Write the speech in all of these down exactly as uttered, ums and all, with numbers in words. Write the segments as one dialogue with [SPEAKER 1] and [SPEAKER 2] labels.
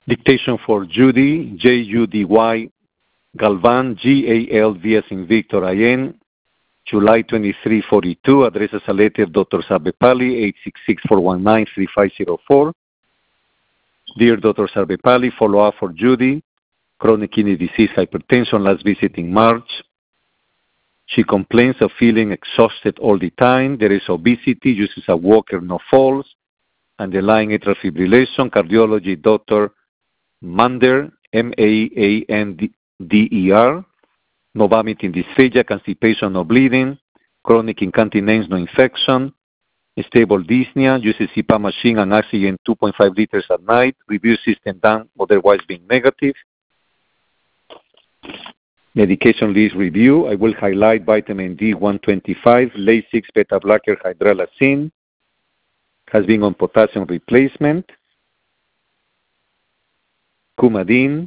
[SPEAKER 1] Dictation for Judy, J U D Y, Galvan, G A L V as in Victor I N, July twenty-third, forty-two, address as a letter Doctor Sarvepalli, eight six six, four one nine, three five zero four. Dear Doctor Sarvepalli, follow-up for Judy, chronic kidney disease, hypertension, last visit in March. She complains of feeling exhausted all the time. There is obesity, uses a walker, no falls, underlying atrial fibrillation, cardiology, Doctor Mander, M A A N D E R, no vomiting, dysphagia, constipation, no bleeding, chronic incontinence, no infection, stable dyspnea, uses C PAP machine and oxygen two point five liters at night, review system done, otherwise being negative. Medication list review, I will highlight vitamin D one twenty-five, Lasix, beta blocker, hydralazine, has been on potassium replacement, Coumadin,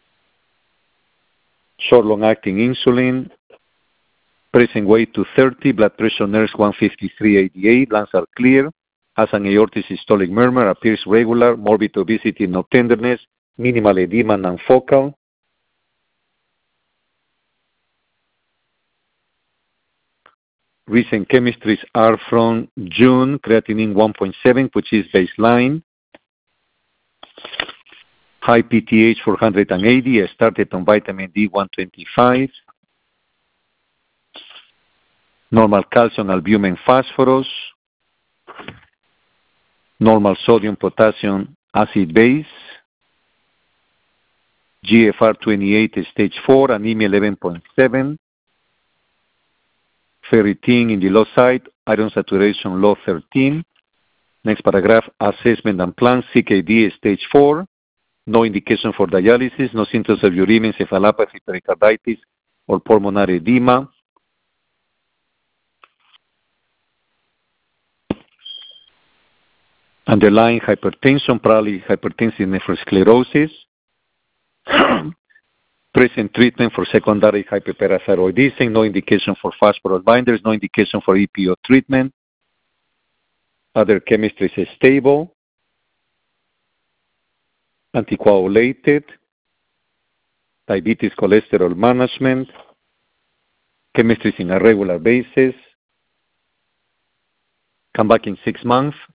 [SPEAKER 1] short long-acting insulin, present weight two thirty, blood pressure nurse one fifty-three eighty-eight, lungs are clear, has an aortic systolic murmur, appears regular, morbid obesity, no tenderness, minimal edema, non-focal. Recent chemistries are from June, creatinine one point seven, which is baseline. High P T H four hundred eighty, I started on vitamin D one twenty-five. Normal calcium, albumin, phosphorus. Normal sodium, potassium, acid base. G F R twenty-eight, stage four, anemia eleven point seven. Ferritin in the low side, iron saturation low thirteen. Next paragraph, assessment and plan, C K D stage four. No indication for dialysis, no symptoms of uremia, encephalopathy, pericarditis, or pulmonary edema. Underlying hypertension, probably hypertensive nephrosclerosis. Present treatment for secondary hyperparathyroidism, no indication for phosphorus binders, no indication for E P O treatment. Other chemistry is stable. Anticoagulated. Diabetes, cholesterol management. Chemistry is in a regular basis. Come back in six months.